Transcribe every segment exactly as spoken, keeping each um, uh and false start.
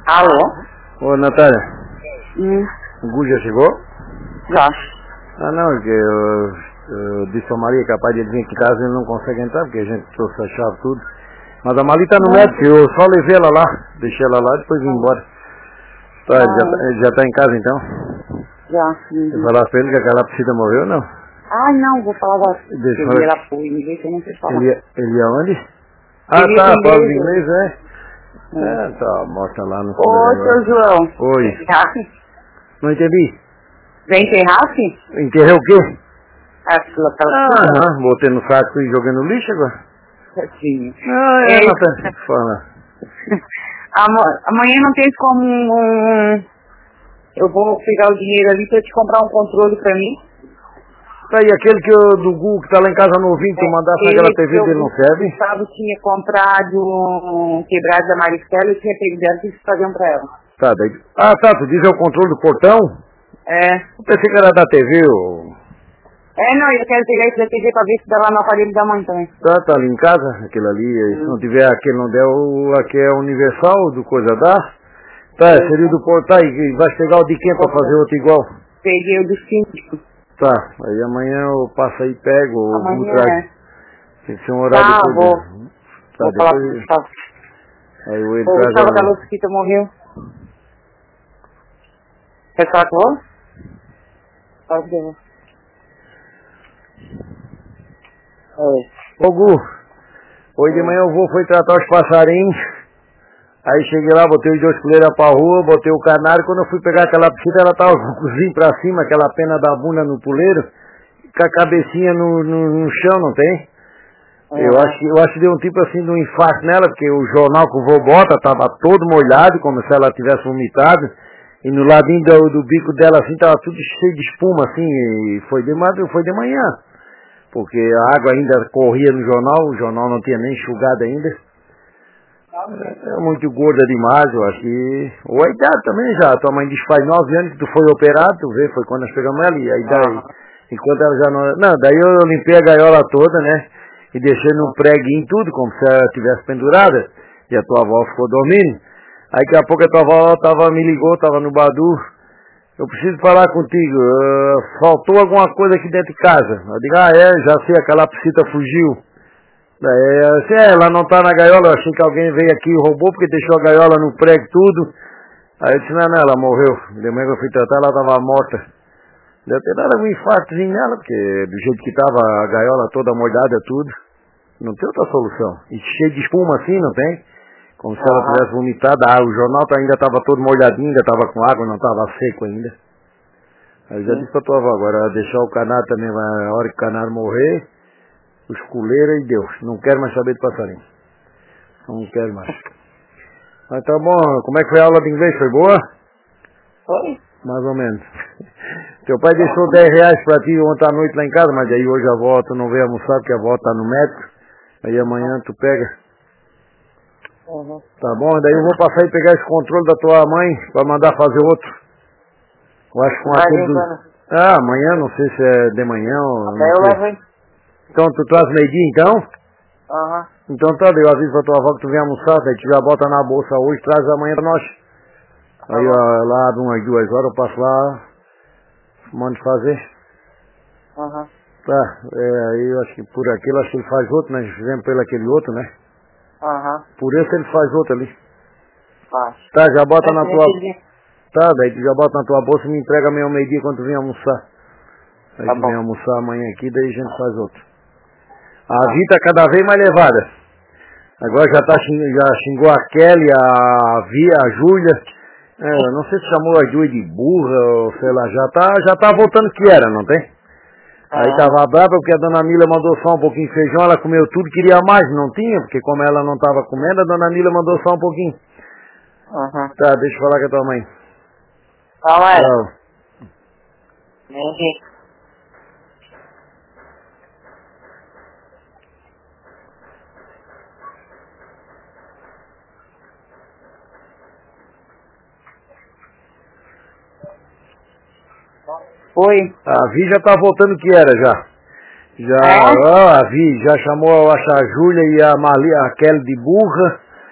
Alô? Ô, Natália. Hum. O Gu já chegou? Já. Ah, não, porque eu, eu disse a Maria capaz de ele vir aqui em casa e ele não consegue entrar, porque a gente trouxe a chave tudo. Mas a Maria tá no médico, eu só levei ela lá, deixei ela lá e depois vim embora. Tá, ele já, tá- ele já tá em casa então? Já. Você Uhum. falar pra ele que aquela psida morreu ou não? Ai, não, vou falar da... Deixa eu Eu ver. ela foi, inglês eu não sei falar. Ele ia, ele ia onde? Ah, Ele ia tá, pro Paulo inglês, de inglês, é? É. É, tá, morta lá no Ô, fundo seu João. Oi. Rafi? Não entendi. Vem ter Rafi? Enterrei o quê? A sua pela Ah, botei no saco e joguei no lixo agora. Sim. Ah, é, É, Natália, fala. Ama- Amanhã não tem como um... Eu vou pegar o dinheiro ali pra te comprar um controle pra mim. Tá aí, aquele que eu, do Gu que tá lá em casa novinho, tu mandasse naquela T V dele, não serve? O Gustavo tinha comprado um quebrado da Maristela e tinha pego dela e quis fazer um pra ela. Tá, daí. Ah, tá, tu diz é o controle do portão? É. Eu pensei que era da T V, ô. É, não, eu quero pegar esse da T V pra ver se dá lá no aparelho da mãe também. Tá, tá ali em casa, aquele ali. Se Hum. não tiver aquele, não der, o aqui é universal, do coisa dá. Tá, seria o do portal, e vai pegar o de quem pra fazer outro igual? Peguei o do síndico. Tá, aí amanhã eu passo aí e pego, ou vou Amanhã traz. é. Tem que ser um horário Tá, depois. vou. Né? Tá, Vou falar pro depois. Gustavo. Aí eu ele O traz Gustavo da a. Losquita morreu. Quer falar com o? Pode ver. É. Ô Gu, hoje de manhã eu vou foi tratar os passarinhos. Aí cheguei lá, botei os dois coleiros pra rua, botei o canário. Quando eu fui pegar aquela piscina, ela tava com o cozinho pra cima, aquela pena da bunda no puleiro, com a cabecinha no, no, no chão, não tem? É. Eu acho, que- eu acho que deu um tipo assim de um infarto nela, porque o jornal que o vô bota tava todo molhado, como se ela tivesse vomitado. E no ladinho do, do bico dela assim, tava tudo cheio de espuma assim, e foi de, ma- foi de manhã. Porque a água ainda corria no jornal, o jornal não tinha nem enxugado ainda. É muito gorda demais, eu acho que... Ou a idade também já, tua mãe diz que faz nove anos que tu foi operado, tu vê, foi quando nós pegamos ela e a idade... Ah. Enquanto ela já não... Não, daí eu limpei a gaiola toda, né? E deixei num preguinho tudo, como se ela estivesse pendurada. E a tua avó ficou dormindo. Aí daqui a pouco a tua avó tava, me ligou, tava no Badu. Eu preciso falar contigo, uh, faltou alguma coisa aqui dentro de casa. Eu digo, ah é, já sei, aquela psita fugiu. É, assim, é, ela não tá na gaiola, eu achei que alguém veio aqui e roubou porque deixou a gaiola no prego tudo. Aí eu disse, não, não, ela morreu. De manhã que eu fui tratar, ela tava morta. Deve ter dado algum infartozinho nela, porque do jeito que tava a gaiola toda molhada, tudo. Não tem outra solução. E cheio de espuma assim, não tem? Como se ela Ah. tivesse vomitado. Ah, o jornal tá, ainda tava todo molhadinho, ainda tava com água, não tava seco ainda. Aí eu já Sim. disse pra tua avó, agora deixar o canário também, vai, a hora que o canário morrer, os coleiros e Deus. Não quero mais saber de passarinho. Não quero mais. Mas tá bom, como é que foi a aula de inglês? Foi boa? Foi? Mais ou menos. Teu pai deixou dez reais pra ti ontem à noite lá em casa, mas aí hoje a avó, tu não veio almoçar porque a avó tá no médico. Aí amanhã tu pega. Uhum. Tá bom, daí eu vou passar e pegar esse controle da tua mãe pra mandar fazer outro. Eu acho que com Vai aquele do... levando. Ah, amanhã, não sei se é de manhã ou Até não eu sei. levo, hein? Então tu traz meio-dia então? Aham. Então tá, daí eu aviso pra tua avó que tu vem almoçar, daí tu já bota na bolsa hoje, traz amanhã pra nós. Tá Aí bom. ó, lá abre umas duas horas, eu passo lá, mando fazer. Aham. Tá, é, aí eu acho que por aquilo, acho que ele faz outro, né? Fizemos pelo aquele outro, né? Aham. Por isso ele faz outro ali. Faz. Tá, já bota É, na tem tua... aquele- Tá, daí tu já bota na tua bolsa e me entrega amanhã ao meio-dia quando tu vem almoçar. Aí Tá tu bom. vem almoçar amanhã aqui, daí a gente faz outro. A Tá. Vita cada vez mais levada. Agora já, tá, xing- já xingou a Kelly, a Via, a Júlia. É, não sei se chamou a Júlia de burra ou sei lá, já tá, já tá voltando que era, não tem? Aí Ah. tava brava porque a dona Mila mandou só um pouquinho de feijão, ela comeu tudo, queria mais, não tinha, porque como ela não tava comendo, a dona Mila mandou só um pouquinho. Aham. Tá, deixa eu falar com a tua mãe. Fala aí. Tchau. Vem. Oi. A Vi já tá voltando que era já. Já, É? ó, a Vi já chamou, eu acho, a Júlia e a Mali, a Kelly de burra.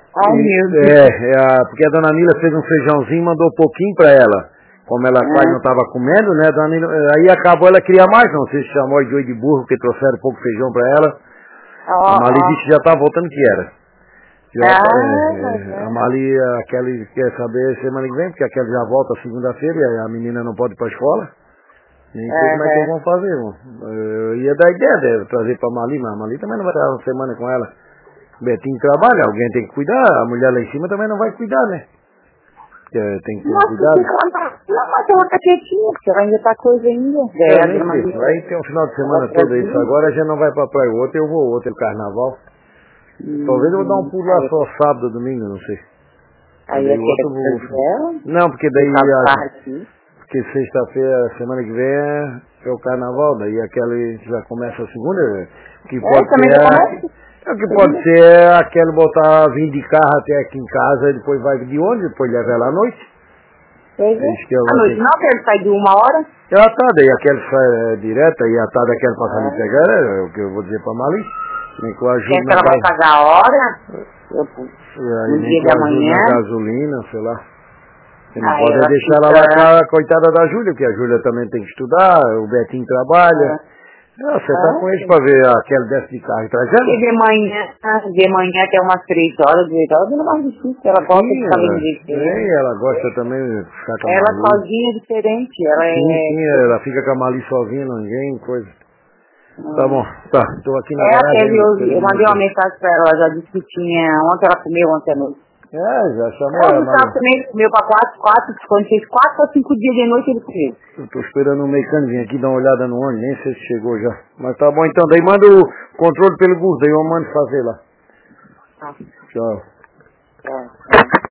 Ai, meu Deus. É, é a, porque a dona Nila fez um feijãozinho e mandou um pouquinho pra ela. Como ela É. quase não estava comendo, né, dona Nila, aí acabou, ela queria mais, não sei se chamou de oi de burro, porque trouxeram pouco feijão pra ela. Ó, A Mali ó. disse que já tá voltando que era. Já, Ah, é, mas é, é. a Mali, a Kelly quer saber semana que vem, porque a Kelly já volta segunda-feira e a menina não pode ir pra escola. Nem sei como é que eles É, vão fazer, irmão. Eu ia dar ideia de trazer pra Mali, mas a Mali também não vai dar uma semana com ela. Betinho trabalha, alguém tem que cuidar, a mulher lá em cima também não vai cuidar, né? Porque tem que ter um Nossa, cuidado. fica lá, não, mas ela tá quietinha, porque vai ainda tá coisa ainda. É, É, a nem dona sei. Maria. Aí tem um final de semana Ela todo isso trazia. agora, a gente não vai pra praia. O outro eu vou, o outro é o carnaval. Talvez eu vou dar um Uhum. pulo lá Aí, só sábado, domingo, não sei. aí Daí é o que outro eu é vou. trazer ela, Não, porque daí ficar a, barra aqui. porque sexta-feira, semana que vem é, é o carnaval, daí aquele já começa a segunda, né? que É, pode também ser já a, começa. é, o que pode Segunda. ser é aquele botar vir de carro até aqui em casa e depois vai de ônibus, depois leva ela à noite. Pois é. Acho que ela À vai noite ter. não, que ele sai de uma hora. Ela tá, daí aquele sai é, direto, e a tá daquele passar me É. pegar, é o que eu vou dizer pra Mali. Nem que eu ajude Quer que na ela vai casa. pagar a hora? Eu, E aí, no nem dia que eu da ajude na manhã. gasolina, sei lá. Você não Aí pode é ela deixar ela lá com fica. a coitada da Júlia, porque a Júlia também tem que estudar, o Betinho trabalha. É. Não, você tá com eles É. pra ver aquele desce de carro e traz ela? Porque de manhã, de manhã até umas três horas, duas horas, não é mais difícil. Ela gosta de Sim, ficar ela, vendo de sim, filme. ela gosta também de ficar com a Ela Mali. sozinha é diferente. Ela Sim, sim, é. ela fica com a Mali sozinha, ninguém, coisa. Tá Hum. bom, tá, tô aqui na É, a garagem Kelly, ainda, eu, eu terminando mandei uma aqui. mensagem pra ela, ela já disse que tinha, ontem ela comeu, ontem à noite. É, já chamou É, o ela, Gustavo mas também ele comeu pra quatro, quatro, quando fez quatro ou cinco dias de noite ele comeu. eu tô esperando o mecânico vir aqui dar uma olhada no ônibus, nem sei se chegou já. Mas tá bom então, daí manda o controle pelo Gus, daí eu mando fazer lá. Tá. Tchau.